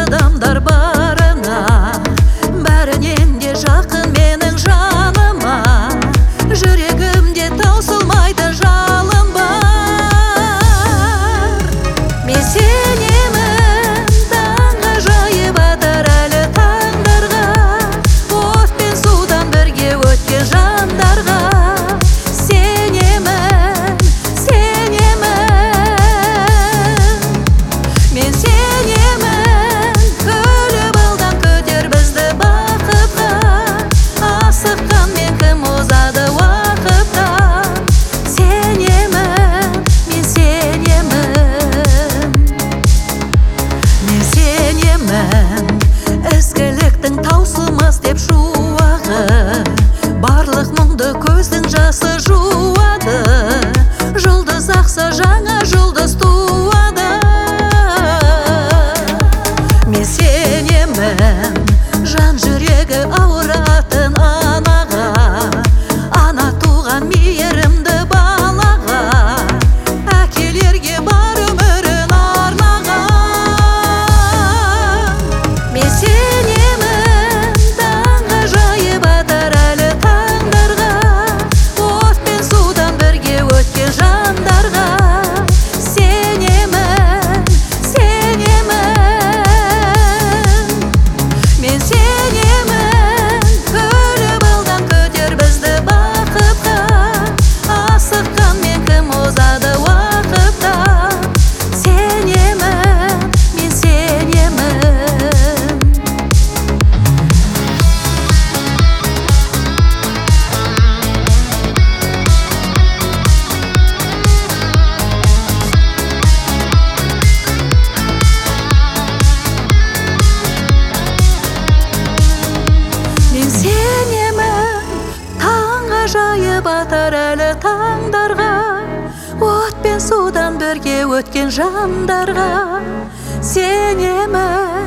адамдар барына, бәрінен де жақын менің жаныма. Жүрегімде таусылмайды жалын бар. Мен сенемін таңғажайып атар әлі таңдарға, от пен судан бірге өткен жандарға. Сенемін, мен сенемін, күліп алдан көтер бізді бақытқа. Асыққан мен кім озады уақытта. Сенемін, мен сенемін, ізгіліктің таусылмас деп шуағы, барлық мұңды көздің жасы жуады. Жұлдыз ақса жаңа жұлдыз туады. Мен сенемін, жан жүрегі ауыратын анаға, ана туған мейірімді балаға, әкелерге бар өмірін арнаған. Мен сенемін таңғажайып атар әлі таңдарға, от пен судан бірге өткен жандарға. Мен сенемін, күліп алдан көтер бізді бақытқа. Асыққан мен кім озады уақытта. Сенемін, мен сенемін. Мен сенемін таңғажайып атар әлі таңдарға, от пен судан бірге өткен жандарға. Сенемін.